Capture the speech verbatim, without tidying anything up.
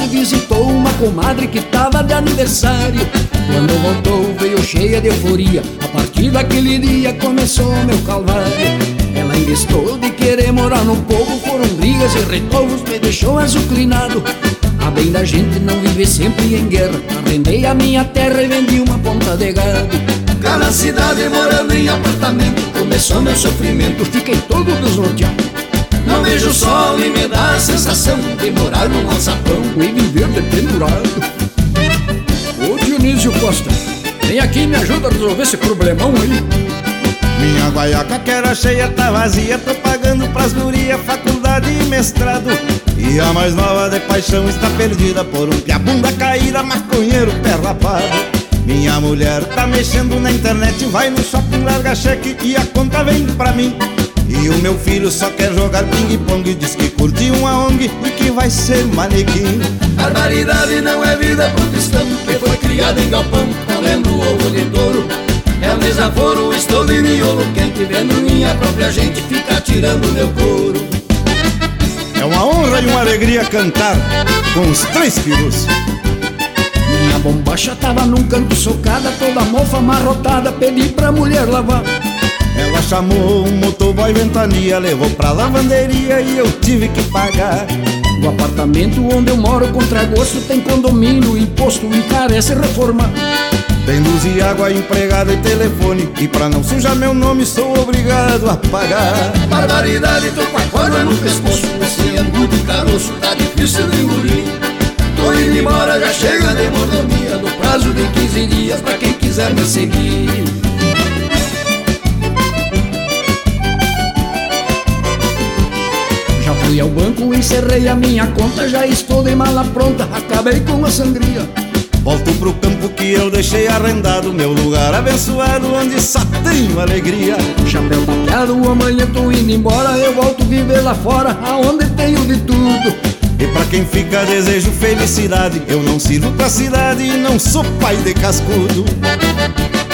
cidade visitou uma comadre que tava de aniversário. Quando voltou veio cheia de euforia, a partir daquele dia começou meu calvário. Ela investou de querer morar no povo, foram brigas e retovos, me deixou azucrinado. A bem da gente não viver sempre em guerra, arrendei a minha terra e vendi uma ponta de gado. Cá na cidade morando em apartamento, começou meu sofrimento, fiquei todo desnorteado. Não vejo o sol e me dá a sensação de morar num alçapão e viver de pendurado. Ô Dionísio Costa, vem aqui e me ajuda a resolver esse problemão aí. Minha guaiaca que era cheia tá vazia, tô pagando pras gurias faculdade e mestrado. E a mais nova de paixão está perdida por um piabunda caída, maconheiro pé rapado. Minha mulher tá mexendo na internet, vai no shopping, larga cheque e a conta vem pra mim. E o meu filho só quer jogar ping-pong, diz que curte uma O N G e que vai ser manequim. Barbaridade não é vida pro cristão que foi criado em galpão, comendo ovo de touro. É um desaforo, estou de miolo quente, vendo minha própria gente ficar tirando meu couro. É uma honra e uma alegria cantar com os três filhos. Minha bombacha tava num canto socada, toda mofa amarrotada, pedi pra mulher lavar. Ela chamou um motoboy ventania, levou pra lavanderia e eu tive que pagar. O apartamento onde eu moro contra gosto tem condomínio, imposto encarece reforma. Tem luz e água, empregado e telefone, e pra não sujar meu nome sou obrigado a pagar. Barbaridade, tô com a corda no pescoço, esse angu de caroço tá difícil de engolir. Tô indo embora, já chega de mordomia, no prazo de quinze dias pra quem quiser me seguir. Já fui ao banco, encerrei a minha conta, já estou de mala pronta, acabei com a sangria. Volto pro campo que eu deixei arrendado, meu lugar abençoado onde só tenho alegria. Chapéu tapeado, amanhã tô indo embora, eu volto viver lá fora, aonde tenho de tudo. E pra quem fica desejo felicidade, eu não sirvo pra cidade e não sou pai de cascudo.